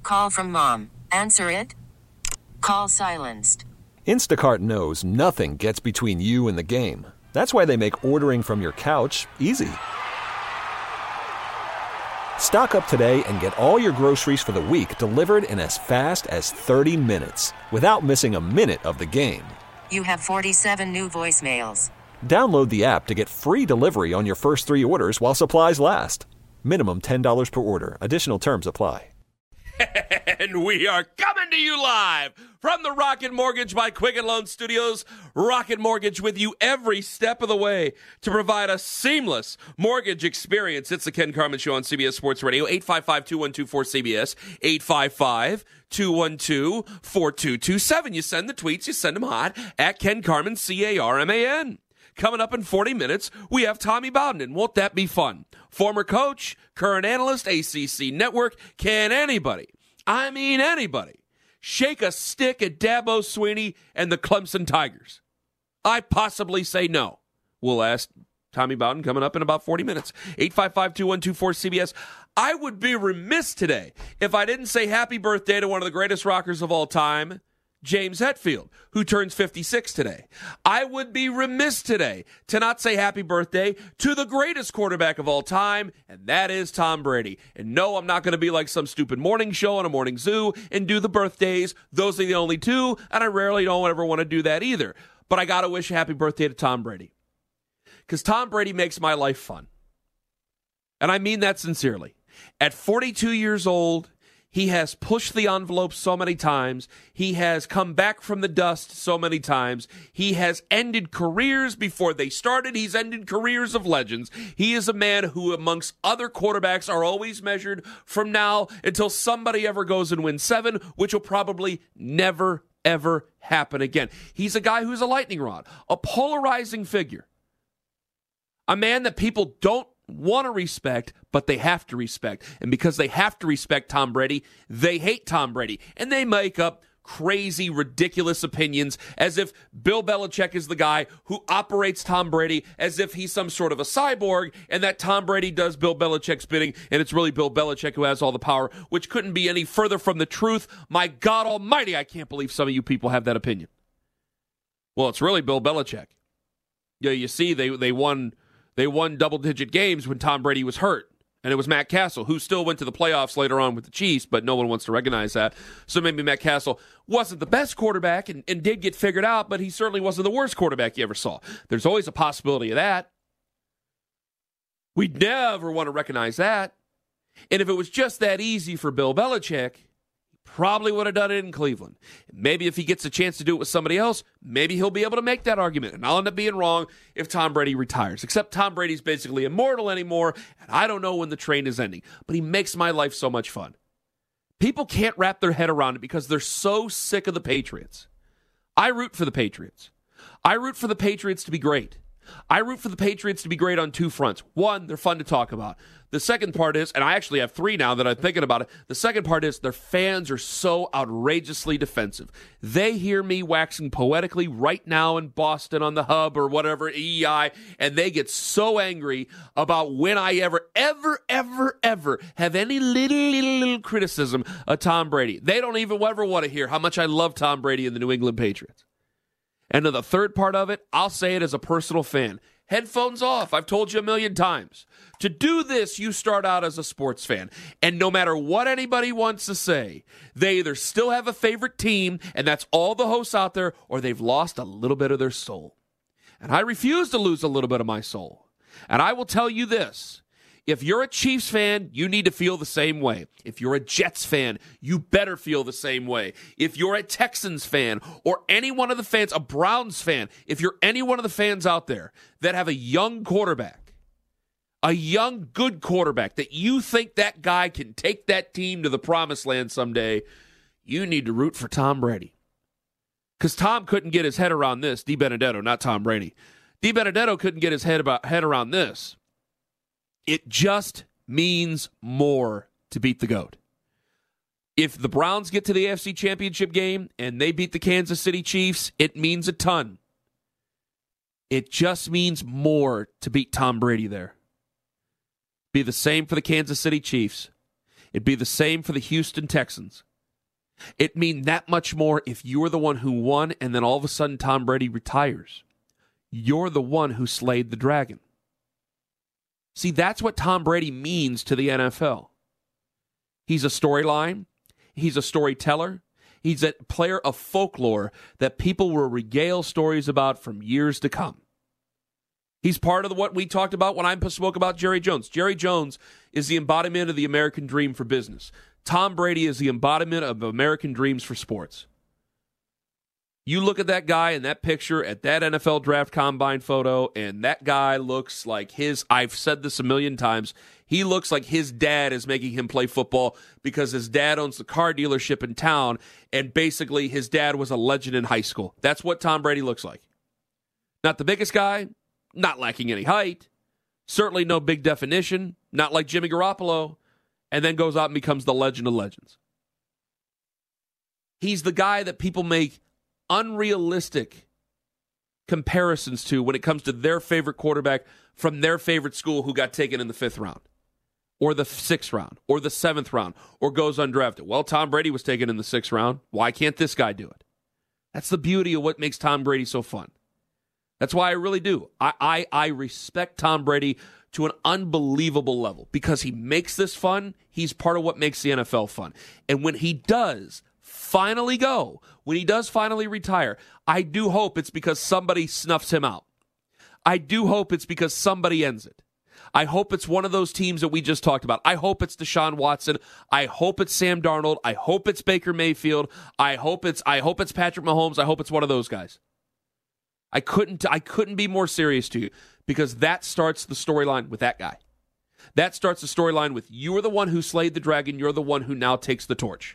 Call from mom. Answer it. Call silenced. Instacart knows nothing gets between you and the game. That's why they make ordering from your couch easy. Stock up today and get all your groceries for the week delivered in as fast as 30 minutes without missing a minute of the game. You have 47 new voicemails. Download the app to get free delivery on your first 3 orders while supplies last. Minimum $10 per order. Additional terms apply. And we are coming to you live from the Rocket Mortgage by Quicken Loan Studios. Rocket Mortgage with you every step of the way to provide a seamless mortgage experience. It's the Ken Carman Show on CBS Sports Radio. 855-212-4CBS. 855-212-4227. You send the tweets. You send them hot at Ken Carman, C-A-R-M-A-N. Coming up in 40 minutes, we have Tommy Bowden, and won't that be fun? Former coach, current analyst, ACC Network. Can anybody, I mean anybody, shake a stick at Dabo Swinney and the Clemson Tigers? I possibly say no. We'll ask Tommy Bowden coming up in about 40 minutes. 855-212-4CBS. I would be remiss today if I didn't say happy birthday to one of the greatest rockers of all time, James Hetfield, who turns 56 today. I would be remiss today to not say happy birthday to the greatest quarterback of all time, and that is Tom Brady. And no, I'm not going to be like some stupid morning show on a morning zoo and do the birthdays. Those are the only two, and I rarely don't ever want to do that either. But I got to wish a happy birthday to Tom Brady, because Tom Brady makes my life fun. And I mean that sincerely. At 42 years old, he has pushed the envelope so many times. He has come back from the dust so many times. He has ended careers before they started. He's ended careers of legends. He is a man who, amongst other quarterbacks, are always measured from now until somebody ever goes and wins 7, which will probably never, ever happen again. He's a guy who's a lightning rod, a polarizing figure, a man that people don't want to respect, but they have to respect. And because they have to respect Tom Brady, they hate Tom Brady. And they make up crazy, ridiculous opinions as if Bill Belichick is the guy who operates Tom Brady, as if he's some sort of a cyborg, and that Tom Brady does Bill Belichick's bidding, and it's really Bill Belichick who has all the power, which couldn't be any further from the truth. My God almighty, I can't believe some of you people have that opinion. Well, it's really Bill Belichick. Yeah, you see, they won double-digit games when Tom Brady was hurt. And it was Matt Castle, who still went to the playoffs later on with the Chiefs, but no one wants to recognize that. So maybe Matt Castle wasn't the best quarterback and did get figured out, but he certainly wasn't the worst quarterback you ever saw. There's always a possibility of that. We'd never want to recognize that. And if it was just that easy for Bill Belichick, probably would have done it in Cleveland. Maybe if he gets a chance to do it with somebody else, maybe he'll be able to make that argument. And I'll end up being wrong if Tom Brady retires. Except Tom Brady's basically immortal anymore, and I don't know when the train is ending. But he makes my life so much fun. People can't wrap their head around it because they're so sick of the Patriots. I root for the Patriots. I root for the Patriots to be great. I root for the Patriots to be great on 2 fronts. One, they're fun to talk about. The second part is, and I actually have 3 now that I'm thinking about it, the second part is their fans are so outrageously defensive. They hear me waxing poetically right now in Boston on the Hub or whatever, EEI, and they get so angry about when I ever have any little criticism of Tom Brady. They don't even ever want to hear how much I love Tom Brady and the New England Patriots. And to the third part of it, I'll say it as a personal fan. Headphones off. I've told you a million times. To do this, you start out as a sports fan. And no matter what anybody wants to say, they either still have a favorite team, and that's all the hosts out there, or they've lost a little bit of their soul. And I refuse to lose a little bit of my soul. And I will tell you this. If you're a Chiefs fan, you need to feel the same way. If you're a Jets fan, you better feel the same way. If you're a Texans fan or any one of the fans, a Browns fan, if you're any one of the fans out there that have a young quarterback, a young, good quarterback that you think that guy can take that team to the promised land someday, you need to root for Tom Brady. Because Tom couldn't get his head around this. DiBenedetto, not Tom Brady. DiBenedetto couldn't get his head around this. It just means more to beat the GOAT. If the Browns get to the AFC Championship game and they beat the Kansas City Chiefs, it means a ton. It just means more to beat Tom Brady there. Be the same for the Kansas City Chiefs. It'd be the same for the Houston Texans. It'd mean that much more if you were the one who won and then all of a sudden Tom Brady retires. You're the one who slayed the dragon. See, that's what Tom Brady means to the NFL. He's a storyline. He's a storyteller. He's a player of folklore that people will regale stories about from years to come. He's part of what we talked about when I spoke about Jerry Jones. Jerry Jones is the embodiment of the American dream for business. Tom Brady is the embodiment of American dreams for sports. You look at that guy in that picture at that NFL draft combine photo, and that guy looks like I've said this a million times, he looks like his dad is making him play football because his dad owns the car dealership in town, and basically his dad was a legend in high school. That's what Tom Brady looks like. Not the biggest guy, not lacking any height, certainly no big definition, not like Jimmy Garoppolo, and then goes out and becomes the legend of legends. He's the guy that people make unrealistic comparisons to when it comes to their favorite quarterback from their favorite school who got taken in the 5th round or the 6th round or the 7th round or goes undrafted. Well, Tom Brady was taken in the 6th round. Why can't this guy do it? That's the beauty of what makes Tom Brady so fun. That's why I really do. I respect Tom Brady to an unbelievable level because he makes this fun. He's part of what makes the NFL fun. And when he does finally go, when he does finally retire, I do hope it's because somebody snuffs him out. I do hope it's because somebody ends it. I hope it's one of those teams that we just talked about. I hope it's Deshaun Watson. I hope it's Sam Darnold. I hope it's Baker Mayfield. I hope it's Patrick Mahomes. I hope it's one of those guys. I couldn't be more serious to you because that starts the storyline with that guy. That starts the storyline with you are the one who slayed the dragon. You're the one who now takes the torch.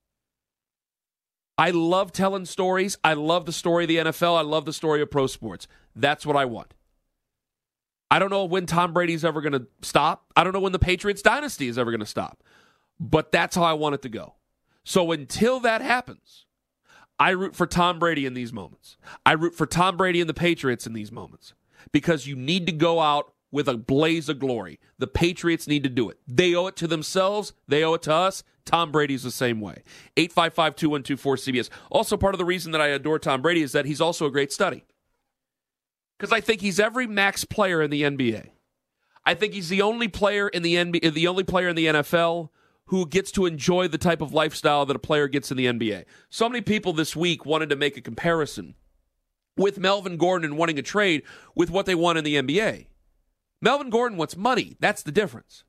I love telling stories. I love the story of the NFL. I love the story of pro sports. That's what I want. I don't know when Tom Brady's ever going to stop. I don't know when the Patriots dynasty is ever going to stop. But that's how I want it to go. So until that happens, I root for Tom Brady in these moments. I root for Tom Brady and the Patriots in these moments because you need to go out with a blaze of glory. The Patriots need to do it. They owe it to themselves. They owe it to us. Tom Brady's the same way. 855-2124-CBS. Also, part of the reason that I adore Tom Brady is that he's also a great study. Because I think he's every max player in the NBA. I think he's the only player in the NBA, the only player in the NFL who gets to enjoy the type of lifestyle that a player gets in the NBA. So many people this week wanted to make a comparison with Melvin Gordon and wanting a trade with what they want in the NBA. Melvin Gordon wants money. That's the difference.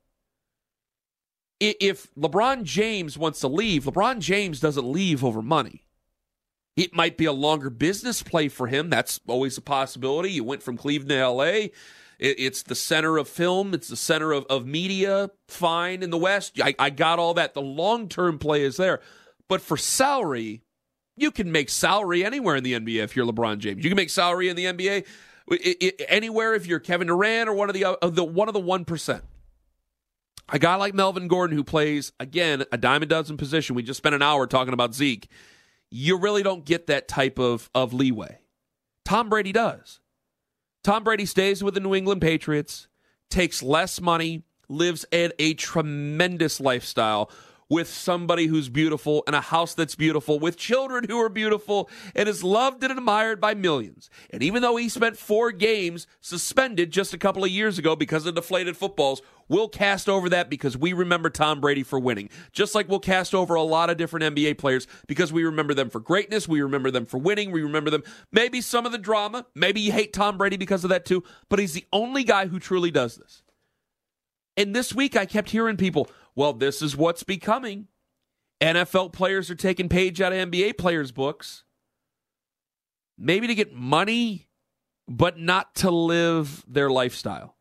If LeBron James wants to leave, LeBron James doesn't leave over money. It might be a longer business play for him. That's always a possibility. You went from Cleveland to L.A., it's the center of film. It's the center of media. Fine in the West. I got all that. The long-term play is there. But for salary, you can make salary anywhere in the NBA if you're LeBron James. You can make salary in the NBA anywhere if you're Kevin Durant or one of the 1%. A guy like Melvin Gordon who plays, again, a dime a dozen position. We just spent an hour talking about Zeke. You really don't get that type of leeway. Tom Brady does. Tom Brady stays with the New England Patriots, takes less money, lives a tremendous lifestyle with somebody who's beautiful and a house that's beautiful, with children who are beautiful, and is loved and admired by millions. And even though he spent 4 games suspended just a couple of years ago because of deflated footballs, we'll cast over that because we remember Tom Brady for winning. Just like we'll cast over a lot of different NBA players because we remember them for greatness, we remember them for winning, we remember them, maybe some of the drama, maybe you hate Tom Brady because of that too, but he's the only guy who truly does this. And this week I kept hearing people, well, this is what's becoming. NFL players are taking page out of NBA players' books. Maybe to get money, but not to live their lifestyle.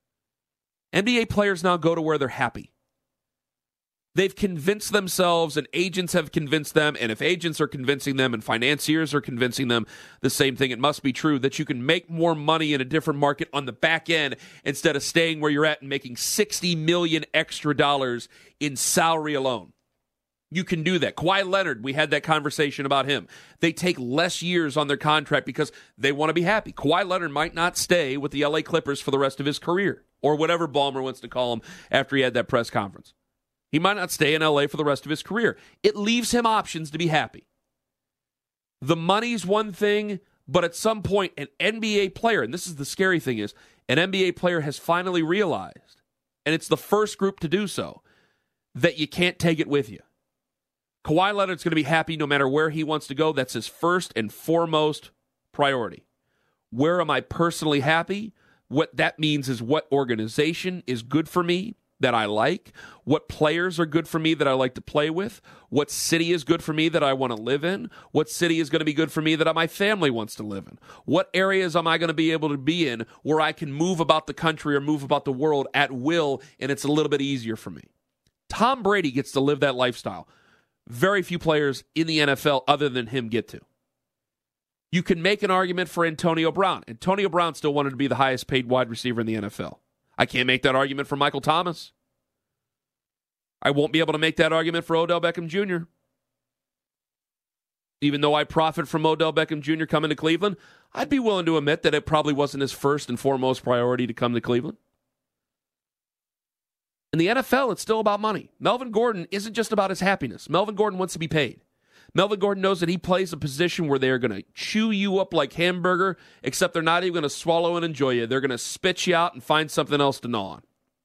NBA players now go to where they're happy. They've convinced themselves, and agents have convinced them, and if agents are convincing them and financiers are convincing them the same thing, it must be true that you can make more money in a different market on the back end instead of staying where you're at and making $60 million extra dollars in salary alone. You can do that. Kawhi Leonard, we had that conversation about him. They take less years on their contract because they want to be happy. Kawhi Leonard might not stay with the LA Clippers for the rest of his career, or whatever Ballmer wants to call him after he had that press conference. He might not stay in LA for the rest of his career. It leaves him options to be happy. The money's one thing, but at some point, an NBA player, and this is the scary thing is, an NBA player has finally realized, and it's the first group to do so, that you can't take it with you. Kawhi Leonard's going to be happy no matter where he wants to go. That's his first and foremost priority. Where am I personally happy? What that means is what organization is good for me that I like, what players are good for me that I like to play with, what city is good for me that I want to live in, what city is going to be good for me that my family wants to live in, what areas am I going to be able to be in where I can move about the country or move about the world at will, and it's a little bit easier for me. Tom Brady gets to live that lifestyle. Very few players in the NFL other than him get to. You can make an argument for Antonio Brown. Antonio Brown still wanted to be the highest paid wide receiver in the NFL. I can't make that argument for Michael Thomas. I won't be able to make that argument for Odell Beckham Jr. Even though I profit from Odell Beckham Jr. coming to Cleveland, I'd be willing to admit that it probably wasn't his first and foremost priority to come to Cleveland. In the NFL, it's still about money. Melvin Gordon isn't just about his happiness. Melvin Gordon wants to be paid. Melvin Gordon knows that he plays a position where they're going to chew you up like hamburger, except they're not even going to swallow and enjoy you. They're going to spit you out and find something else to gnaw on.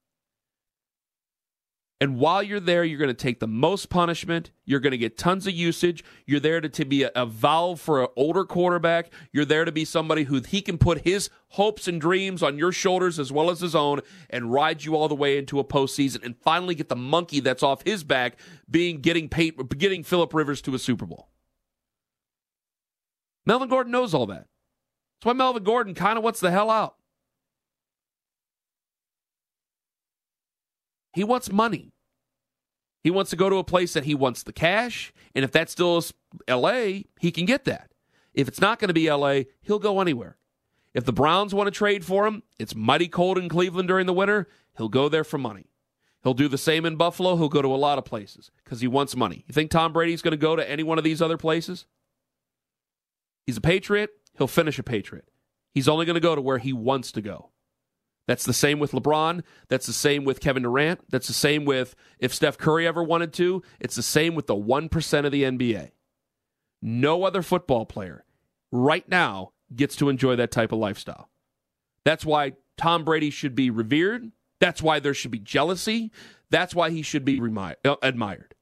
And while you're there, you're going to take the most punishment. You're going to get tons of usage. You're there to be a valve for an older quarterback. You're there to be somebody who he can put his hopes and dreams on your shoulders as well as his own and ride you all the way into a postseason and finally get the monkey that's off his back getting Phillip Rivers to a Super Bowl. Melvin Gordon knows all that. That's why Melvin Gordon kind of wants the hell out. He wants money. He wants to go to a place that he wants the cash, and if that still is L.A., he can get that. If it's not going to be L.A., he'll go anywhere. If the Browns want to trade for him, it's mighty cold in Cleveland during the winter, he'll go there for money. He'll do the same in Buffalo. He'll go to a lot of places because he wants money. You think Tom Brady's going to go to any one of these other places? He's a Patriot. He'll finish a Patriot. He's only going to go to where he wants to go. That's the same with LeBron. That's the same with Kevin Durant. That's the same with if Steph Curry ever wanted to. It's the same with the 1% of the NBA. No other football player right now gets to enjoy that type of lifestyle. That's why Tom Brady should be revered. That's why there should be jealousy. That's why he should be admired.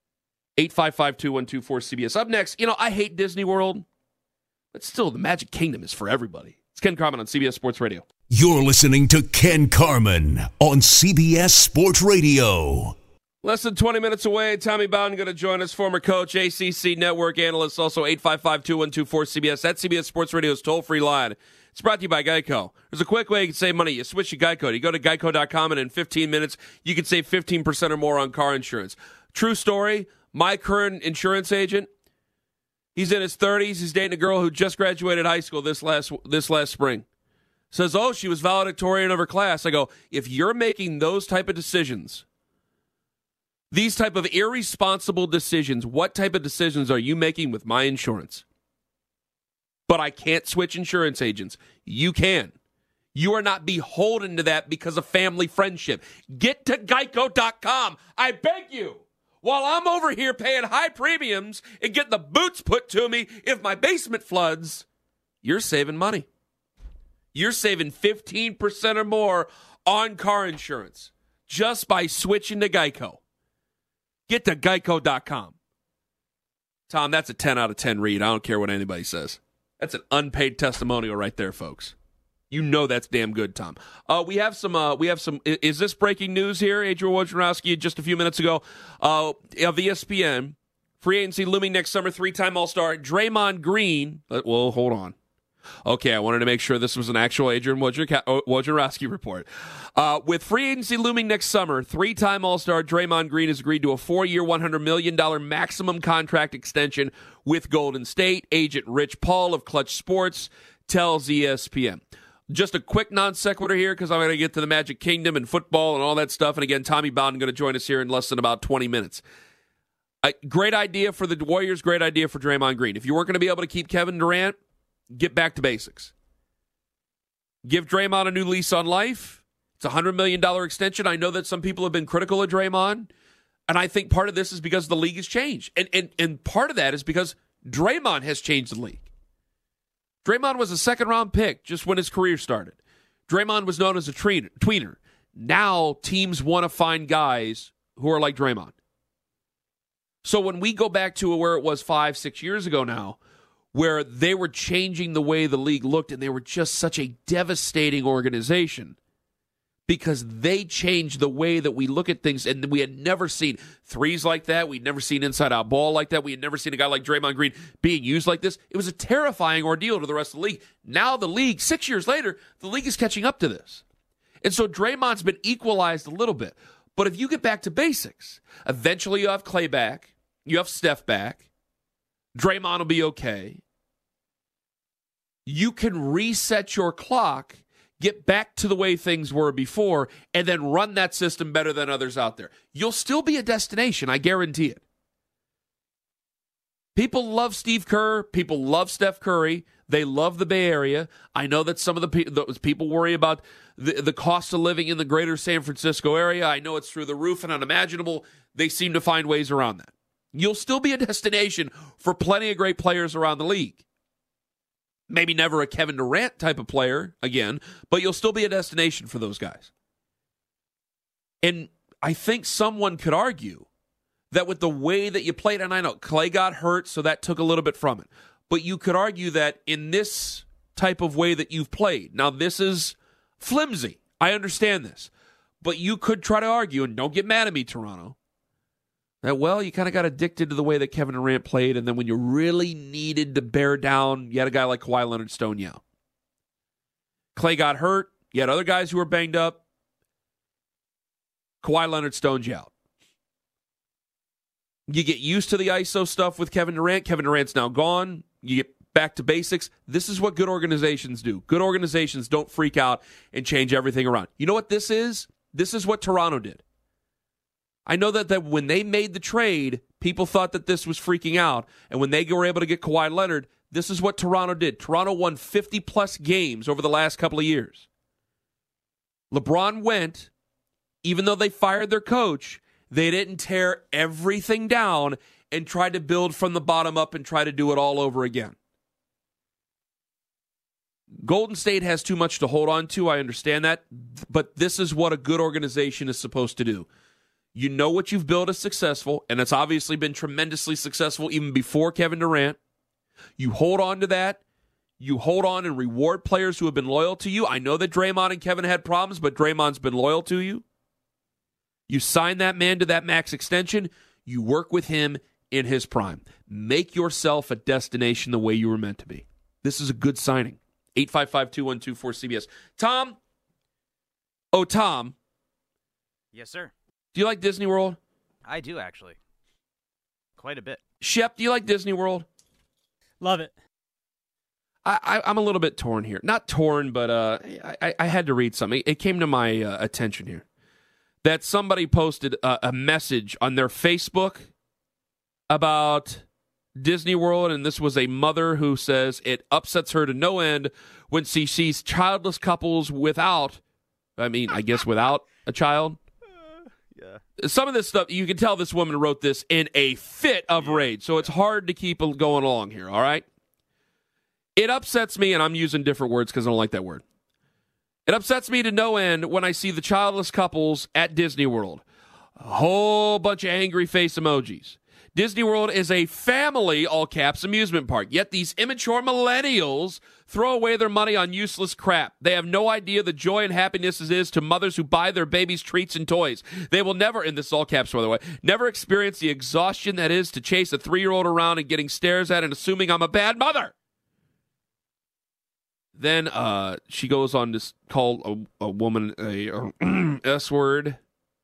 855-2124-CBS. Up next, I hate Disney World, but still, the Magic Kingdom is for everybody. It's Ken Carman on CBS Sports Radio. You're listening to Ken Carman on CBS Sports Radio. Less than 20 minutes away, Tommy Bowden going to join us, former coach, ACC network analyst, also 855-2124-CBS. That's CBS Sports Radio's toll-free line. It's brought to you by Geico. There's a quick way you can save money. You switch to Geico. You go to geico.com, and in 15 minutes, you can save 15% or more on car insurance. True story, my current insurance agent, he's in his 30s. He's dating a girl who just graduated high school this last spring. Says, she was valedictorian of her class. I go, if you're making those type of decisions, these type of irresponsible decisions, what type of decisions are you making with my insurance? But I can't switch insurance agents. You can. You are not beholden to that because of family friendship. Get to geico.com. I beg you. While I'm over here paying high premiums and getting the boots put to me if my basement floods, you're saving money. You're saving 15% or more on car insurance just by switching to Geico. Get to geico.com. Tom, that's a 10 out of 10 read. I don't care what anybody says. That's an unpaid testimonial right there, folks. You know that's damn good, Tom. We have some. Is this breaking news here? Adrian Wojnarowski just a few minutes ago of ESPN. Free agency looming next summer. 3-time All-Star Draymond Green. Well, hold on. Okay, I wanted to make sure this was an actual Adrian Wojnarowski report. With free agency looming next summer, 3-time All-Star Draymond Green has agreed to a 4-year, $100 million maximum contract extension with Golden State. Agent Rich Paul of Clutch Sports tells ESPN. Just a quick non sequitur here because I'm going to get to the Magic Kingdom and football and all that stuff. And again, Tommy Bowden going to join us here in less than about 20 minutes. Great idea for the Warriors, great idea for Draymond Green. If you weren't going to be able to keep Kevin Durant, get back to basics. Give Draymond a new lease on life. It's a $100 million extension. I know that some people have been critical of Draymond. And I think part of this is because the league has changed. And part of that is because Draymond has changed the league. Draymond was a second-round pick just when his career started. Draymond was known as a tweener. Now teams want to find guys who are like Draymond. So when we go back to where it was 5-6 years ago now, where they were changing the way the league looked and they were just such a devastating organization because they changed the way that we look at things, and we had never seen threes like that. We'd never seen inside-out ball like that. We had never seen a guy like Draymond Green being used like this. It was a terrifying ordeal to the rest of the league. Now the league, 6 years later, the league is catching up to this. And so Draymond's been equalized a little bit. But if you get back to basics, eventually you have Clay back. You have Steph back. Draymond will be okay. You can reset your clock, get back to the way things were before, and then run that system better than others out there. You'll still be a destination, I guarantee it. People love Steve Kerr. People love Steph Curry. They love the Bay Area. I know that some of those people worry about the cost of living in the greater San Francisco area. I know it's through the roof and unimaginable. They seem to find ways around that. You'll still be a destination for plenty of great players around the league. Maybe never a Kevin Durant type of player again, but you'll still be a destination for those guys. And I think someone could argue that with the way that you played, and I know Clay got hurt, so that took a little bit from it, but you could argue that in this type of way that you've played, now this is flimsy, I understand this, but you could try to argue, and don't get mad at me, Toronto, that, well, you kind of got addicted to the way that Kevin Durant played, and then when you really needed to bear down, you had a guy like Kawhi Leonard stone you out. Clay got hurt. You had other guys who were banged up. Kawhi Leonard stoned you out. You get used to the ISO stuff with Kevin Durant. Kevin Durant's now gone. You get back to basics. This is what good organizations do. Good organizations don't freak out and change everything around. You know what this is? This is what Toronto did. I know that when they made the trade, people thought that this was freaking out. And when they were able to get Kawhi Leonard, this is what Toronto did. Toronto won 50-plus games over the last couple of years. LeBron went, even though they fired their coach, they didn't tear everything down and tried to build from the bottom up and try to do it all over again. Golden State has too much to hold on to. I understand that. But this is what a good organization is supposed to do. You know what you've built is successful, and it's obviously been tremendously successful even before Kevin Durant. You hold on to that. You hold on and reward players who have been loyal to you. I know that Draymond and Kevin had problems, but Draymond's been loyal to you. You sign that man to that max extension. You work with him in his prime. Make yourself a destination the way you were meant to be. This is a good signing. 855-212-4CBS. Tom? Oh, Tom. Yes, sir. Do you like Disney World? I do, actually. Quite a bit. Shep, do you like Disney World? Love it. I'm a little bit torn here. Not torn, but I had to read something. It came to my attention here that somebody posted a message on their Facebook about Disney World, and this was a mother who says it upsets her to no end when she sees childless couples without a child. Yeah. Some of this stuff, you can tell this woman wrote this in a fit of rage, so it's hard to keep going along here, all right? It upsets me, and I'm using different words because I don't like that word. It upsets me to no end when I see the childless couples at Disney World. A whole bunch of angry face emojis. Disney World is a family, all caps, amusement park. Yet these immature millennials throw away their money on useless crap. They have no idea the joy and happiness it is to mothers who buy their babies treats and toys. They will never, and this is all caps by the way, never experience the exhaustion that is to chase a 3-year-old around and getting stares at and assuming I'm a bad mother. Then she goes on to call a woman a S word.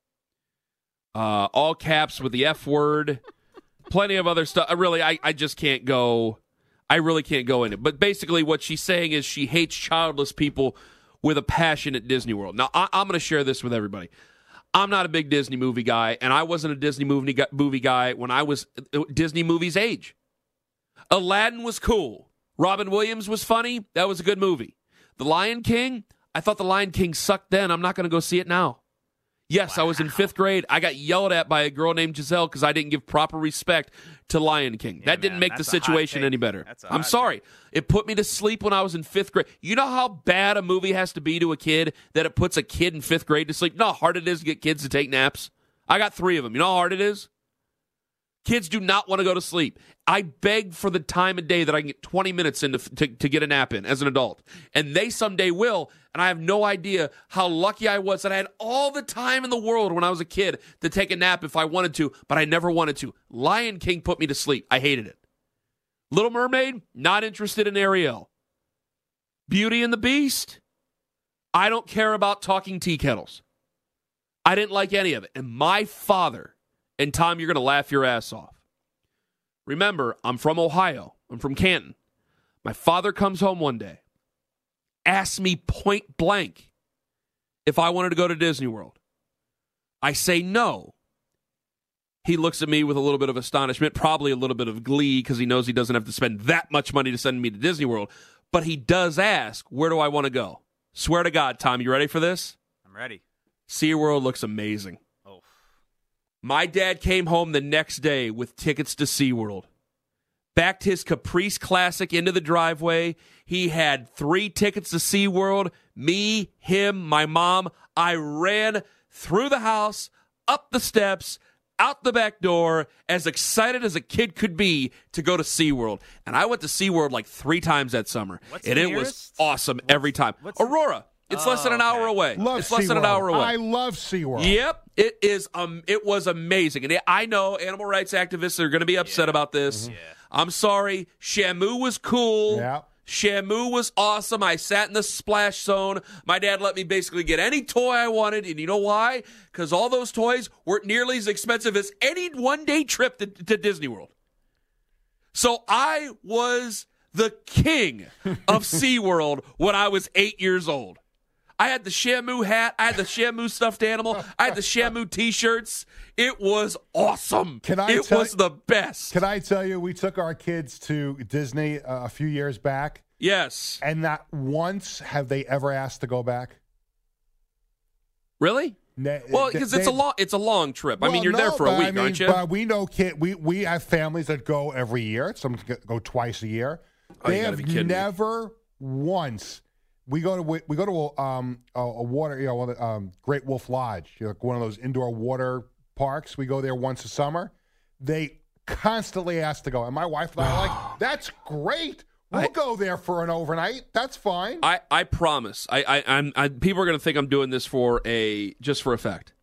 All caps with the F word. Plenty of other stuff. I just can't go. I really can't go in it. But basically what she's saying is she hates childless people with a passion at Disney World. Now, I'm going to share this with everybody. I'm not a big Disney movie guy, and I wasn't a Disney movie guy when I was Disney movies age. Aladdin was cool. Robin Williams was funny. That was a good movie. The Lion King, I thought The Lion King sucked then. I'm not going to go see it now. Yes, I was in 5th grade. I got yelled at by a girl named Giselle because I didn't give proper respect to Lion King. Yeah, that didn't man, make the that's a hot situation take. any better. That's a I'm hot sorry. take. It put me to sleep when I was in 5th grade. You know how bad a movie has to be to a kid that it puts a kid in 5th grade to sleep? You know how hard it is to get kids to take naps? I got 3 of them. You know how hard it is? Kids do not want to go to sleep. I beg for the time of day that I can get 20 minutes in to get a nap in as an adult. And they someday will, and I have no idea how lucky I was that I had all the time in the world when I was a kid to take a nap if I wanted to, but I never wanted to. Lion King put me to sleep. I hated it. Little Mermaid, not interested in Ariel. Beauty and the Beast, I don't care about talking tea kettles. I didn't like any of it. And my father, and Tom, you're going to laugh your ass off. Remember, I'm from Ohio. I'm from Canton. My father comes home one day, asks me point blank if I wanted to go to Disney World. I say no. He looks at me with a little bit of astonishment, probably a little bit of glee, because he knows he doesn't have to spend that much money to send me to Disney World. But he does ask, where do I want to go? Swear to God, Tom, you ready for this? I'm ready. SeaWorld looks amazing. Oh, My dad came home the next day with tickets to SeaWorld. Backed his Caprice Classic into the driveway. He had 3 tickets to SeaWorld. Me, him, my mom. I ran through the house, up the steps, out the back door, as excited as a kid could be to go to SeaWorld. And I went to SeaWorld like 3 times that summer. What's and the it was nearest? awesome every time. what's the- Aurora. It's less than an hour away. Love it's less than an SeaWorld. hour away. I love SeaWorld. Yep, it is. It was amazing, and I know animal rights activists are going to be upset about this. Yeah. I'm sorry. Shamu was cool. Yeah. Shamu was awesome. I sat in the splash zone. My dad let me basically get any toy I wanted, and you know why? Because all those toys weren't nearly as expensive as any one-day trip to Disney World. So I was the king of SeaWorld when I was 8 years old. I had the Shamu hat. I had the Shamu stuffed animal. I had the Shamu T-shirts. It was awesome. It was the best. Can I tell you, we took our kids to Disney a few years back, Yes. and not once have they ever asked to go back. Really? Well, because it's a long trip. I mean, you're there for a week, aren't you? But we know we have families that go every year. Some go twice a year. Oh, They you gotta have be kidding me. never once. We go to a water, Great Wolf Lodge, like one of those indoor water parks. We go there once a summer. They constantly ask to go, and my wife and I are like, "That's great. We'll go there for an overnight. That's fine." I promise. I'm people are going to think I'm doing this just for effect.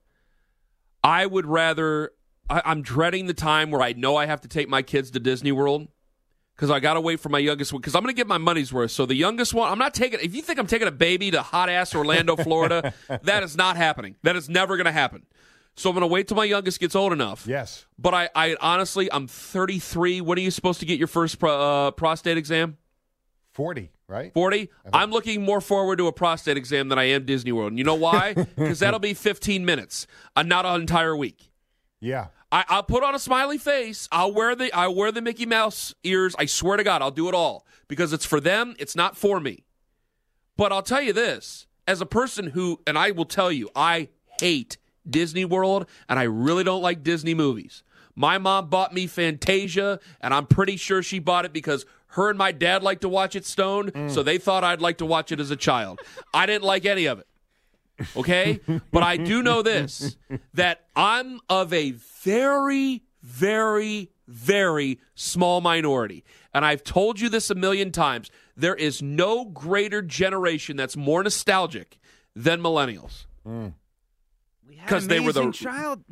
I would rather. I'm dreading the time where I know I have to take my kids to Disney World. Because I got to wait for my youngest one. Because I'm going to get my money's worth. So the youngest one, I'm not taking. If you think I'm taking a baby to hot-ass Orlando, Florida, that is not happening. That is never going to happen. So I'm going to wait till my youngest gets old enough. Yes. But I honestly, I'm 33. When are you supposed to get your first prostate exam? 40, right? 40? I'm looking more forward to a prostate exam than I am Disney World. And you know why? Because that'll be 15 minutes, not an entire week. Yeah. I'll put on a smiley face. I'll wear the Mickey Mouse ears. I swear to God, I'll do it all because it's for them. It's not for me. But I'll tell you this, as a person who, and I will tell you, I hate Disney World and I really don't like Disney movies. My mom bought me Fantasia, and I'm pretty sure she bought it because her and my dad like to watch it stoned, so they thought I'd like to watch it as a child. I didn't like any of it. Okay? But I do know this, that I'm of a very, very, very small minority. And I've told you this a million times. There is no greater generation that's more nostalgic than millennials. Because they were the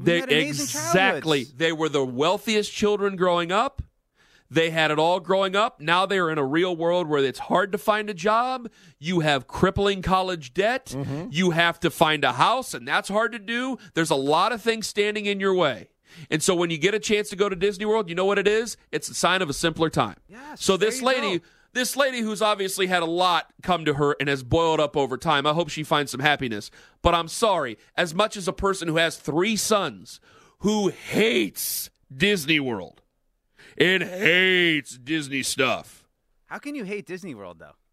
exactly. They were the wealthiest children growing up. They had it all growing up. Now they're in a real world where it's hard to find a job. You have crippling college debt. You have to find a house, and that's hard to do. There's a lot of things standing in your way. And so when you get a chance to go to Disney World, you know what it is? It's a sign of a simpler time. Yes, so this lady who's obviously had a lot come to her and has boiled up over time, I hope she finds some happiness. But I'm sorry, as much as a person who has 3 sons who hates Disney World, and hates Disney stuff. How can you hate Disney World, though?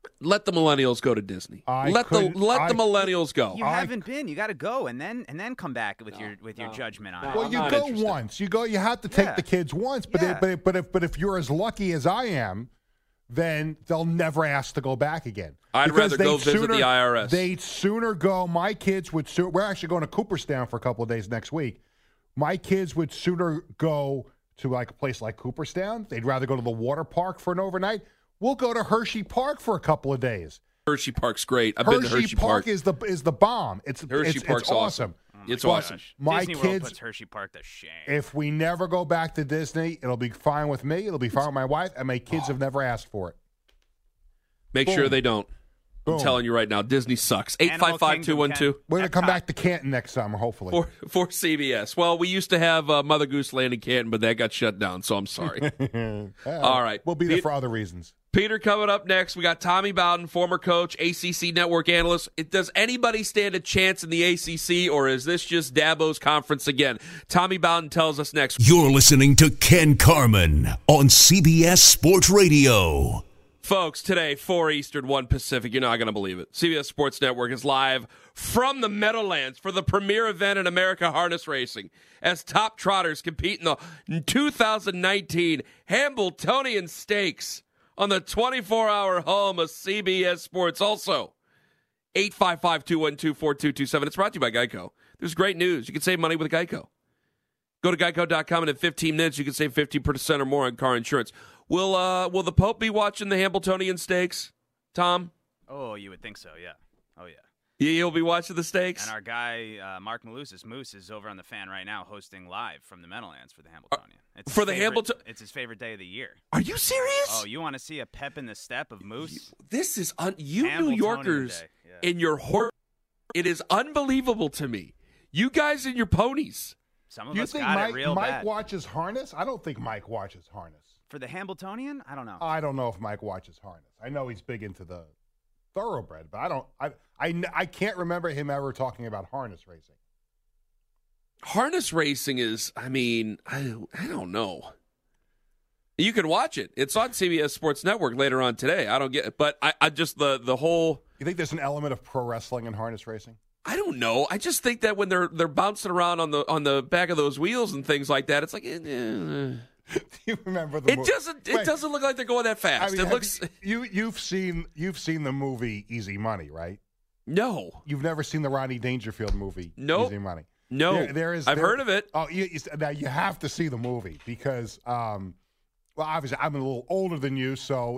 Let the millennials go to Disney. Let the millennials go. You haven't been. You got to go and then come back with your judgment on it. Well, you go once. You have to take the kids once. But if you're as lucky as I am, then they'll never ask to go back again. I'd rather go visit the IRS. They'd sooner go. My kids would. We're actually going to Cooperstown for a couple of days next week. My kids would sooner go to like a place like Cooperstown. They'd rather go to the water park for an overnight. We'll go to Hershey Park for a couple of days. Hershey Park's great. I've been to Hershey Park. is the bomb. Hershey Park's awesome. It's awesome. My Disney kids World puts Hershey Park to shame. If we never go back to Disney, it'll be fine with me. It'll be fine with my wife, and my kids have never asked for it. Make sure they don't. I'm telling you right now, Disney sucks. 855-212. We're going to come back to Canton next summer, hopefully. For CBS. Well, we used to have Mother Goose Land in Canton, but that got shut down, so I'm sorry. All right. We'll be there for other reasons. Peter coming up next. We got Tommy Bowden, former coach, ACC network analyst. Does anybody stand a chance in the ACC, or is this just Dabo's conference again? Tommy Bowden tells us next. You're listening to Ken Carman on CBS Sports Radio. Folks, today, 4 Eastern, 1 Pacific. You're not going to believe it. CBS Sports Network is live from the Meadowlands for the premier event in America harness racing as top trotters compete in the 2019 Hambletonian Stakes on the 24-hour home of CBS Sports. Also, 855-212-4227. It's brought to you by Geico. There's great news. You can save money with Geico. Go to geico.com, and in 15 minutes, you can save 50% or more on car insurance. Will the Pope be watching the Hambletonian Stakes, Tom? Oh, you would think so, yeah. Oh, yeah. He'll be watching the stakes? And our guy, Mark Moose is over on the Fan right now hosting live from the Meadowlands for the Hambletonian. It's his favorite day of the year. Are you serious? Oh, you want to see a pep in the step of Moose? This is you New Yorkers in your horse. It is unbelievable to me. You guys and your ponies. Some of us got it real bad. Mike watches harness? I don't think Mike watches harness. For the Hambletonian? I don't know. I don't know if Mike watches harness. I know he's big into the thoroughbred, but I can't remember him ever talking about harness racing. Harness racing is, I don't know. You can watch it. It's on CBS Sports Network later on today. I don't get it, but I just the whole. You think there's an element of pro wrestling in harness racing? I don't know. I just think that when they're bouncing around on the back of those wheels and things like that, it's like. Do you remember the movie? It doesn't look like they're going that fast. It looks. You've seen the movie Easy Money, right? No. You've never seen the Rodney Dangerfield movie Easy Money? No. I've heard of it. Oh, now you have to see the movie because, well, obviously I'm a little older than you, so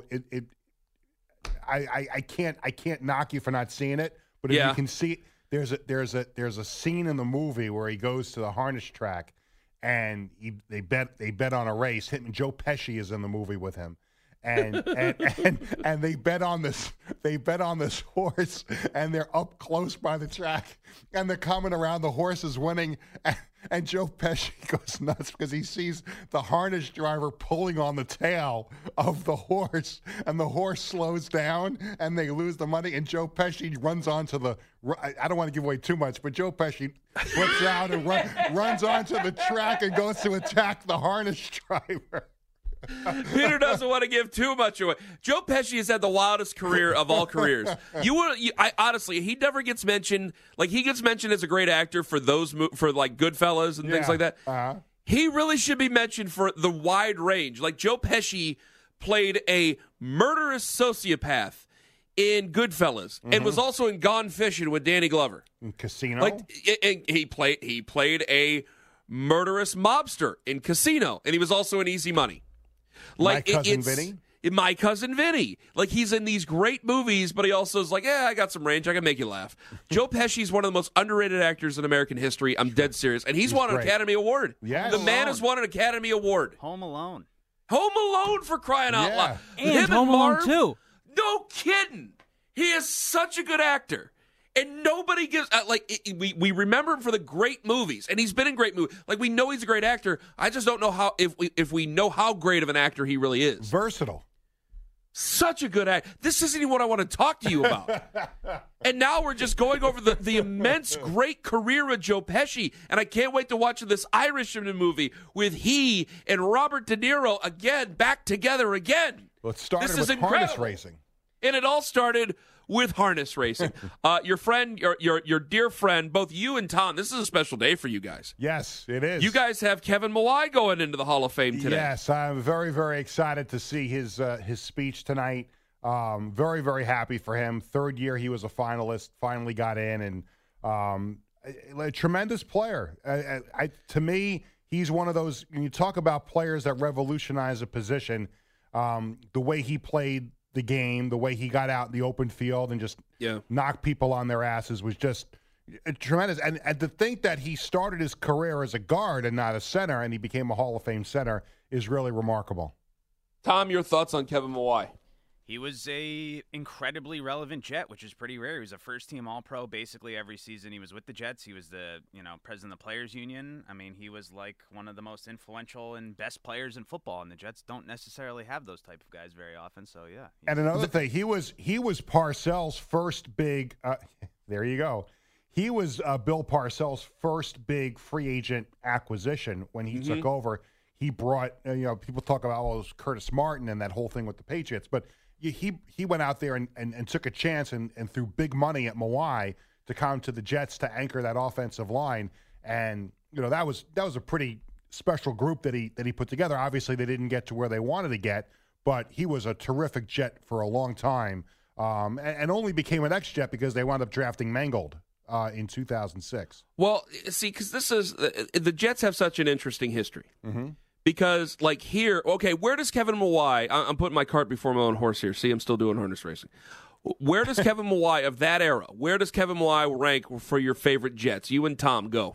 I can't knock you for not seeing it. But if you can see, there's a scene in the movie where he goes to the harness track. And they bet on a race. Him and Joe Pesci is in the movie with him, and they bet on this horse, and they're up close by the track, and they're coming around. The horse is winning, and Joe Pesci goes nuts because he sees the harness driver pulling on the tail of the horse, and the horse slows down, and they lose the money. And Joe Pesci runs onto the. I don't want to give away too much, but Joe Pesci flips out and runs onto the track and goes to attack the harness driver. Peter doesn't want to give too much away. Joe Pesci has had the wildest career of all careers. Honestly, he never gets mentioned. Like he gets mentioned as a great actor for like Goodfellas and things like that. Uh-huh. He really should be mentioned for the wide range. Like Joe Pesci played a murderous sociopath in Goodfellas and was also in Gone Fishing with Danny Glover. In Casino? Like he played a murderous mobster in Casino, and he was also in Easy Money. Like My Cousin Vinny. Like he's in these great movies, but he also is like, I got some range. I can make you laugh. Joe Pesci's one of the most underrated actors in American history. I'm dead serious. And he's won an Academy Award. Yes. The man has won an Academy Award. Home Alone. Home Alone, for crying out loud. And Home Alone 2. No kidding. He is such a good actor. And nobody gives we remember him for the great movies, and he's been in great movies. Like we know he's a great actor. I just don't know how if we know how great of an actor he really is. Versatile. Such a good actor. This isn't even what I want to talk to you about. And now we're just going over the immense great career of Joe Pesci, and I can't wait to watch this Irishman movie with he and Robert De Niro again back together again. Well, it started with harness racing. And it all started with harness racing. Your friend, your dear friend, both you and Tom, this is a special day for you guys. Yes, it is. You guys have Kevin Mawae going into the Hall of Fame today. Yes, I'm very, very excited to see his speech tonight. Very, very happy for him. Third year he was a finalist, finally got in, and a tremendous player. To me, he's one of those, when you talk about players that revolutionize a position, the way he played the game, the way he got out in the open field and just knocked people on their asses was just tremendous. And to think that he started his career as a guard and not a center, and he became a Hall of Fame center, is really remarkable. Tom, your thoughts on Kevin Mawae? He was a incredibly relevant Jet, which is pretty rare. He was a first-team All-Pro basically every season he was with the Jets. He was the president of the Players Union. I mean, he was like one of the most influential and best players in football, and the Jets don't necessarily have those type of guys very often. So yeah. And another thing, he was Parcells' first big. There you go. He was Bill Parcells' first big free agent acquisition when he took over. He brought people talk about it was Curtis Martin and that whole thing with the Patriots, but. He went out there and took a chance and threw big money at Mawae to come to the Jets to anchor that offensive line, and that was a pretty special group that he put together. Obviously, they didn't get to where they wanted to get, but he was a terrific Jet for a long time, and only became an ex-Jet because they wound up drafting Mangold in 2006. Well, see, because this is the Jets have such an interesting history. Mm-hmm. Because, like, here, okay, where does Kevin Mawae, I'm putting my cart before my own horse here. See, I'm still doing harness racing. Where does Kevin Mawae, of that era, where does Kevin Mawae rank for your favorite Jets? You and Tom, go.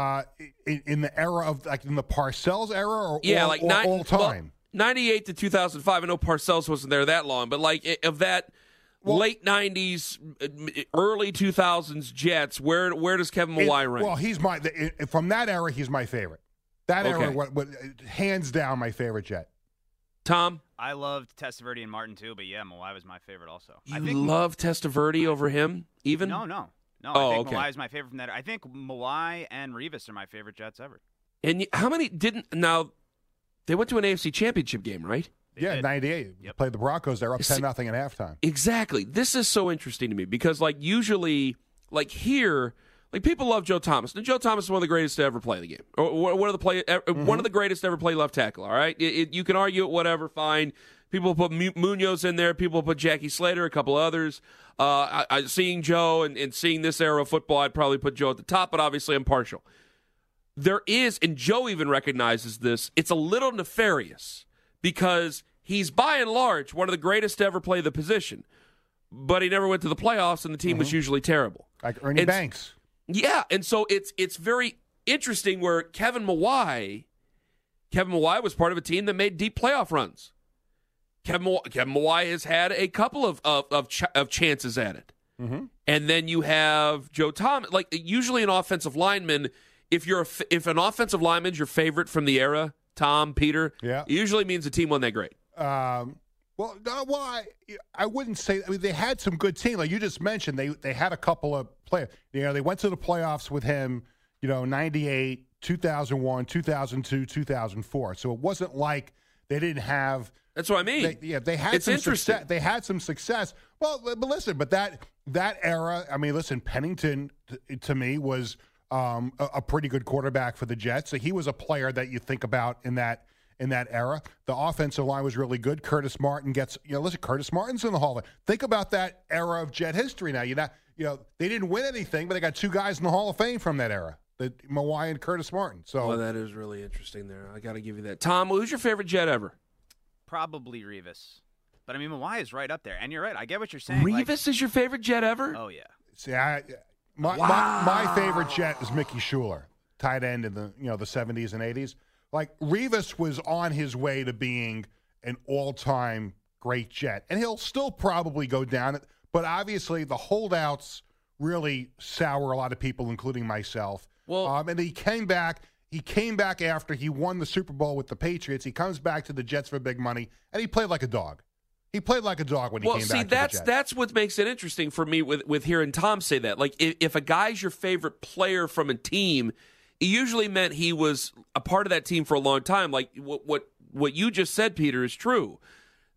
In the era of, like, in the Parcells era or all time? Well, 98 to 2005. I know Parcells wasn't there that long, but, like, of that late 90s, early 2000s Jets, where does Kevin Mawae rank? Well, from that era, he's my favorite. That era, hands down, my favorite Jet. Tom? I loved Testaverde and Martin, too, but yeah, Mawae was my favorite also. You love Testaverde over him, even? No. I think Mawae is my favorite from that. I think Mawae and Revis are my favorite Jets ever. And how many now, they went to an AFC Championship game, right? Yeah, 98. Yep. Played the Broncos. They're up 10-0 at halftime. Exactly. This is so interesting to me because, like, usually, like, here – like, people love Joe Thomas. And Joe Thomas is one of the greatest to ever play the game. Or one of the greatest to ever play left tackle, all right? You can argue it, whatever, fine. People put Munoz in there. People put Jackie Slater, a couple others. Seeing Joe and seeing this era of football, I'd probably put Joe at the top, but obviously I'm partial. There is, and Joe even recognizes this, it's a little nefarious because he's, by and large, one of the greatest to ever play the position. But he never went to the playoffs, and the team was usually terrible. Like Ernie Banks. Yeah, and so it's very interesting where Kevin Mawae was part of a team that made deep playoff runs. Kevin Mawae has had a couple of chances at it. Mm-hmm. And then you have Joe Thomas. Like, usually an offensive lineman, if an offensive lineman's your favorite from the era, Tom, Peter, it usually means the team wasn't that great. I wouldn't say. I mean, they had some good teams, like you just mentioned. They had a couple of players. They went to the playoffs with him. 98, 2001, 2002, 2004. So it wasn't like they didn't have. That's what I mean. They had some success. They had some success. Well, but listen, that era. I mean, listen, Pennington to me was a pretty good quarterback for the Jets. So he was a player that you think about in that era. The offensive line was really good. Curtis Martin Curtis Martin's in the Hall of Fame. Think about that era of Jet history now. They didn't win anything, but they got two guys in the Hall of Fame from that era, Mawae and Curtis Martin. So that is really interesting there. I got to give you that. Tom, who's your favorite Jet ever? Probably Revis. But, I mean, Mawae is right up there. And you're right. I get what you're saying. Revis is your favorite Jet ever? Oh, yeah. See, my favorite Jet is Mickey Schuler, tight end in the 70s and 80s. Like, Revis was on his way to being an all-time great Jet. And he'll still probably go down. But obviously, the holdouts really sour a lot of people, including myself. Well, and he came back. He came back after he won the Super Bowl with the Patriots. He comes back to the Jets for big money, and he played like a dog. He played like a dog when he came back to the Jets. That's what makes it interesting for me with hearing Tom say that. Like, if a guy's your favorite player from a team, it usually meant he was a part of that team for a long time. Like what you just said, Peter, is true.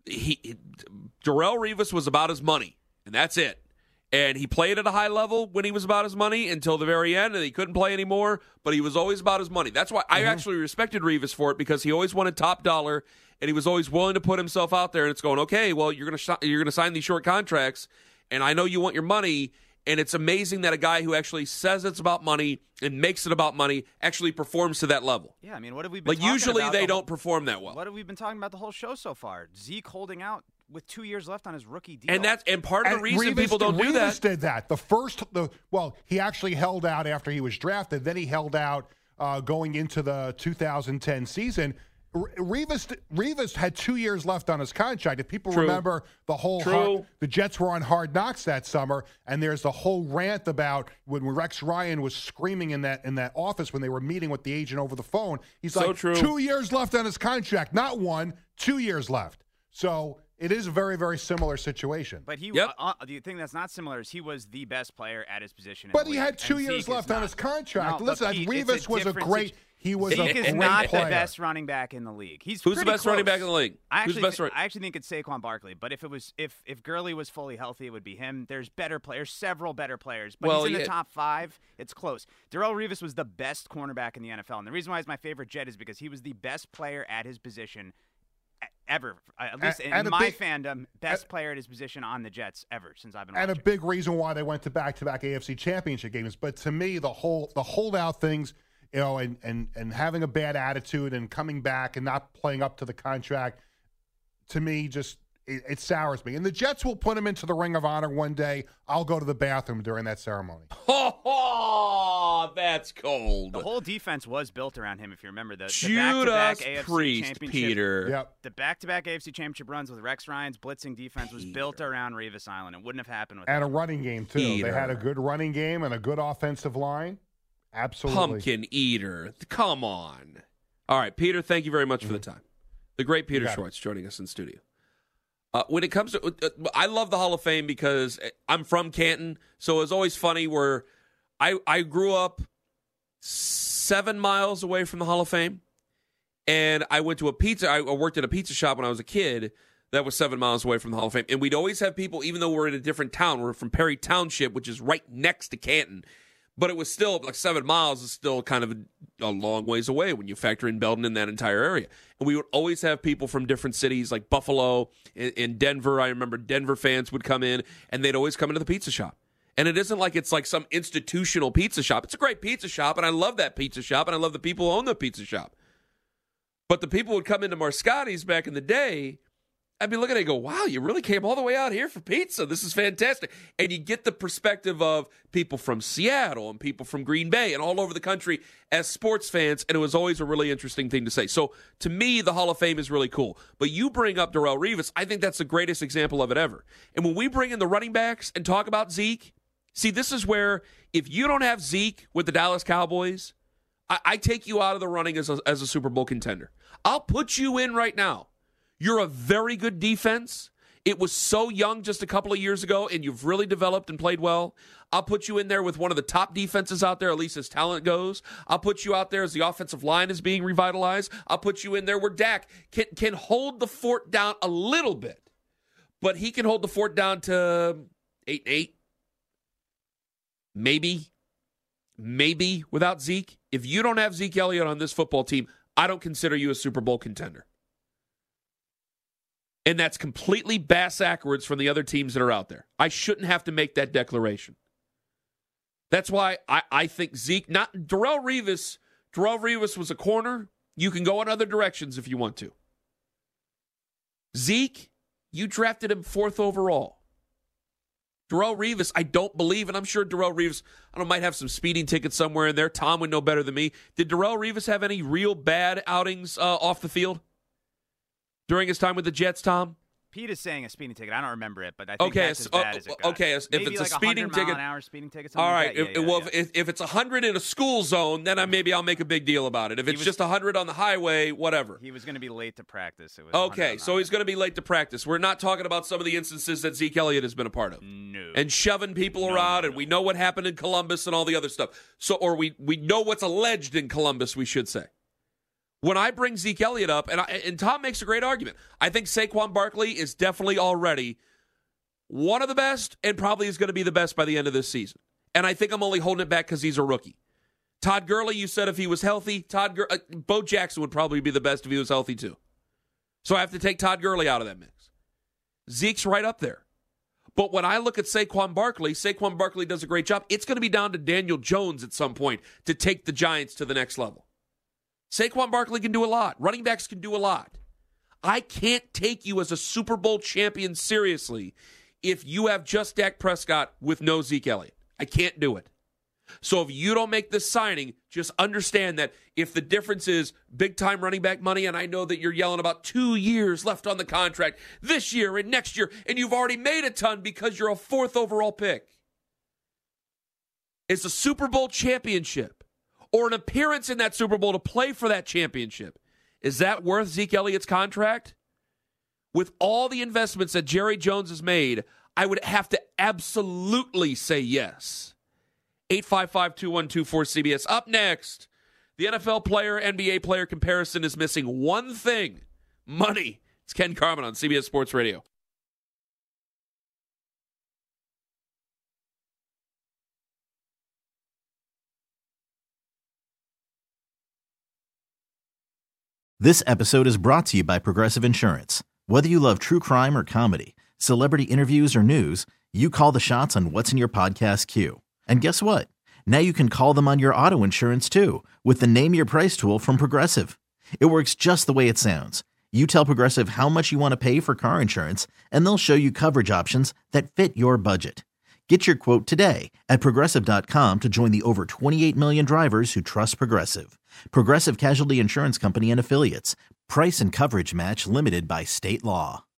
Darrelle Revis was about his money, and that's it. And he played at a high level when he was about his money until the very end, and he couldn't play anymore, but he was always about his money. That's why I actually respected Revis for it, because he always wanted top dollar, and he was always willing to put himself out there, and it's going, okay, well, you're gonna sign these short contracts, and I know you want your money, and it's amazing that a guy who actually says it's about money and makes it about money actually performs to that level. Yeah, I mean, what have we been talking usually about they don't perform that well. What have we been talking about the whole show so far? Zeke holding out with 2 years left on his rookie deal. And part of the reason Revis, people don't do that. Revis did that. He actually held out after he was drafted. Then he held out going into the 2010 season. Revis had 2 years left on his contract. If people remember the whole the Jets were on Hard Knocks that summer, and there's the whole rant about when Rex Ryan was screaming in that office when they were meeting with the agent over the phone. He's like, 2 years left on his contract, not 1, 2 years left. So it is a very, very similar situation. But the thing that's not similar is he was the best player at his position. But he had 2 years left on his contract. No, listen, Revis was a great. He was Zeke a is great not player. the best running back in the league. Who's the best running back in the league? I actually think it's Saquon Barkley. But if Gurley was fully healthy, it would be him. There's better players, several better players. But he's in the top 5. It's close. Darrelle Revis was the best cornerback in the NFL. And the reason why he's my favorite Jet is because he was the best player at his position ever. At least in my fandom, best player at his position on the Jets ever since I've been watching. And a big reason why they went to back-to-back AFC championship games. But to me, the holdout things, and having a bad attitude and coming back and not playing up to the contract, to me, just it sours me. And the Jets will put him into the Ring of Honor one day. I'll go to the bathroom during that ceremony. Oh, that's cold. The whole defense was built around him, if you remember. The Judas back-to-back AFC Priest, championship. Peter. Yep. The back-to-back AFC championship runs with Rex Ryan's blitzing defense was built around Revis Island. It wouldn't have happened without And a running game, too. Peter. They had a good running game and a good offensive line. Absolutely. Pumpkin eater. Come on. All right, Peter, thank you very much for the time. The great Peter Schwartz joining us in studio. When it comes to I love the Hall of Fame because I'm from Canton, so it's always funny where I grew up 7 miles away from the Hall of Fame, and I worked at a pizza shop when I was a kid that was 7 miles away from the Hall of Fame. And we'd always have people, even though we're in a different town, we're from Perry Township, which is right next to Canton, but it was still, like 7 miles is still kind of a long ways away when you factor in Belden and that entire area. And we would always have people from different cities like Buffalo and Denver. I remember Denver fans would come in, and they'd always come into the pizza shop. And it isn't like it's like some institutional pizza shop. It's a great pizza shop, and I love that pizza shop, and I love the people who own the pizza shop. But the people would come into Marscotti's back in the day, I'd be looking at it and go, wow, you really came all the way out here for pizza. This is fantastic. And you get the perspective of people from Seattle and people from Green Bay and all over the country as sports fans, and it was always a really interesting thing to say. So to me, the Hall of Fame is really cool. But you bring up Darrelle Revis, I think that's the greatest example of it ever. And when we bring in the running backs and talk about Zeke, see, this is where if you don't have Zeke with the Dallas Cowboys, I take you out of the running as a Super Bowl contender. I'll put you in right now. You're a very good defense. It was so young just a couple of years ago, and you've really developed and played well. I'll put you in there with one of the top defenses out there, at least as talent goes. I'll put you out there as the offensive line is being revitalized. I'll put you in there where Dak can hold the fort down a little bit, but he can hold the fort down to 8-8. Maybe without Zeke. If you don't have Zeke Elliott on this football team, I don't consider you a Super Bowl contender. And that's completely bass-backwards from the other teams that are out there. I shouldn't have to make that declaration. That's why I think Zeke, not Darrelle Revis. Darrelle Revis was a corner. You can go in other directions if you want to. Zeke, you drafted him 4th overall. Darrelle Revis, I don't believe, and I'm sure Darrelle Revis, might have some speeding tickets somewhere in there. Tom would know better than me. Did Darrelle Revis have any real bad outings off the field during his time with the Jets, Tom? Pete is saying a speeding ticket. I don't remember it, but I think that's as bad as it got. Okay, if maybe it's like a speeding ticket, 100-mile-an-hour speeding ticket. All right. Like that. If it's 100 in a school zone, then maybe I'll make a big deal about it. If it's just 100 on the highway, whatever. He was going to be late to practice. It was okay, so he's going to be late to practice. We're not talking about some of the instances that Zeke Elliott has been a part of. No. And shoving people around, and we know what happened in Columbus and all the other stuff. So, or we know what's alleged in Columbus, we should say. When I bring Zeke Elliott up, and Tom makes a great argument, I think Saquon Barkley is definitely already one of the best and probably is going to be the best by the end of this season. And I think I'm only holding it back because he's a rookie. Todd Gurley, you said if he was healthy, Bo Jackson would probably be the best if he was healthy too. So I have to take Todd Gurley out of that mix. Zeke's right up there. But when I look at Saquon Barkley does a great job. It's going to be down to Daniel Jones at some point to take the Giants to the next level. Saquon Barkley can do a lot. Running backs can do a lot. I can't take you as a Super Bowl champion seriously if you have just Dak Prescott with no Zeke Elliott. I can't do it. So if you don't make this signing, just understand that if the difference is big-time running back money, and I know that you're yelling about 2 years left on the contract this year and next year, and you've already made a ton because you're a 4th overall pick. It's a Super Bowl championship or an appearance in that Super Bowl to play for that championship. Is that worth Zeke Elliott's contract? With all the investments that Jerry Jones has made, I would have to absolutely say yes. 855-2124-CBS. Up next, the NFL player, NBA player comparison is missing one thing: money. It's Ken Carman on CBS Sports Radio. This episode is brought to you by Progressive Insurance. Whether you love true crime or comedy, celebrity interviews or news, you call the shots on what's in your podcast queue. And guess what? Now you can call them on your auto insurance too with the Name Your Price tool from Progressive. It works just the way it sounds. You tell Progressive how much you want to pay for car insurance, and they'll show you coverage options that fit your budget. Get your quote today at Progressive.com to join the over 28 million drivers who trust Progressive. Progressive Casualty Insurance Company and Affiliates. Price and coverage match limited by state law.